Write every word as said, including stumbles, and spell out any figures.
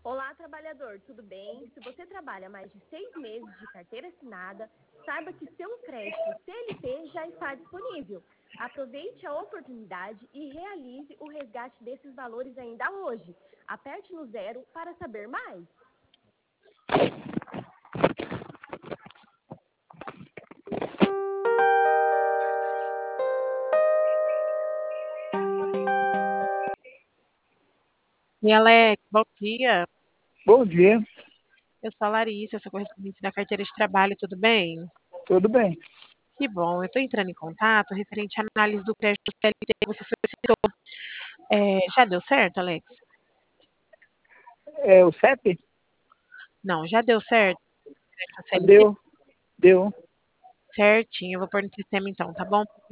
Olá, trabalhador, tudo bem? Se você trabalha mais de seis meses de carteira assinada, saiba que seu crédito C L T já está disponível. Aproveite a oportunidade e realize o resgate desses valores ainda hoje. Aperte no zero para saber mais. E Alex, bom dia. Bom dia, Eu sou a Larissa, sou correspondente da carteira de trabalho, tudo bem? tudo bem? Que bom, eu estou entrando em contato referente à análise do crédito C L T que você solicitou. É, já deu certo, Alex? É o C E P? Não, já deu certo? Crédito C L T? Deu, deu. Certinho, eu vou pôr no sistema então, tá bom?